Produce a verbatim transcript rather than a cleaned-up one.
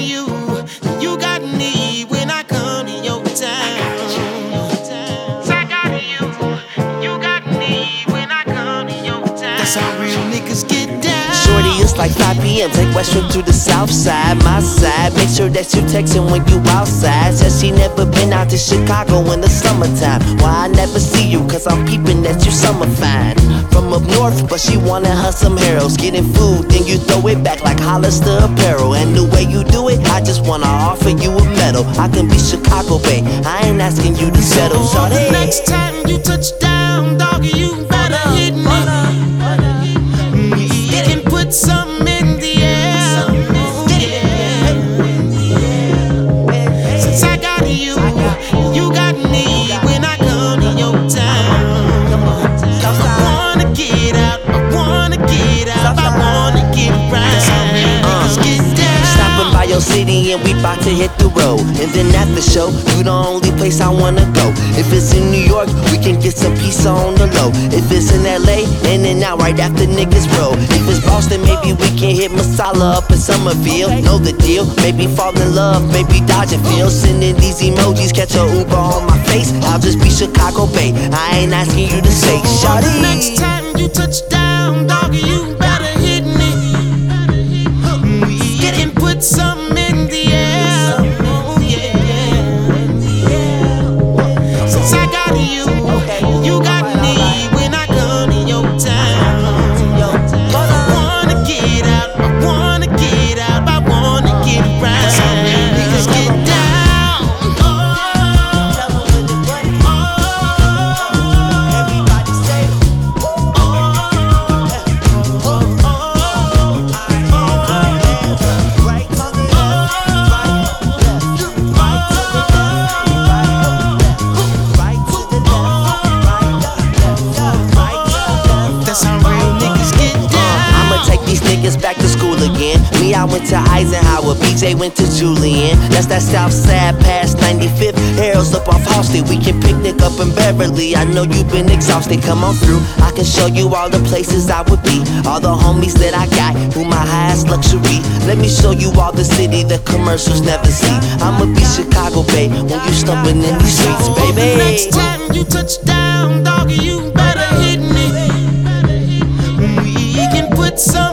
you, you got me when I come to your town. I got you, you got me when I come to your town. That's how real niggas get down. Shorty, it's like five P M Take Western to the south side, my side. Make sure that you textin' when you outside. Says she never been out to Chicago in the summertime. Why I never see you, cause I'm peeping that you summer fine. From up north, but she wanted her some heroes. Getting food, then you throw it back like Hollister apparel. And the way you do it, I just wanna offer you a medal. I can be Chicago, babe, I ain't asking you to settle. So the next time you touch down, doggy, you better hit me. We can put something in the air. Since I got you, you got me when I come to your town. I wanna get out, I wanna get out, I wanna get right. Niggas get down. Stopping by your city and we bout to hit the road. And then at the show, you the only place I wanna go. If it's in New York, we can get some pizza on the low. If it's in L A, in and out right after niggas roll. If it's Boston, maybe we can hit Masala up in Somerville. Know the deal, maybe fall in love, maybe dodge and feel. Sending these emojis, catch a Uber on my face. I'll just be Chicago, babe, I ain't asking you to say shawty. The next time you touch down, doggy, you better hit me. We can put something in the air. Since I got you, you got me when I come to your town. I wanna get out, I wanna get out, I wanna get right. Niggas get down. Everybody say, right to the left, right to the left, right to the left, right to the left. That's how real niggas get down. I'ma take these niggas back to school again. Me, I went to Eisenhower, B J went to Julian. That's that south side past ninety-fifth. Harold's up off Halsted. We can picnic up in Beverly. I know you've been exhausted, come on through. I can show you all the places I would be. All the homies that I got, who my highest luxury. Let me show you all the city the commercials never see. I'ma be Chicago, babe, when you stumbling in these streets, The baby. next time you touch down, doggy, you better hit me. We can put some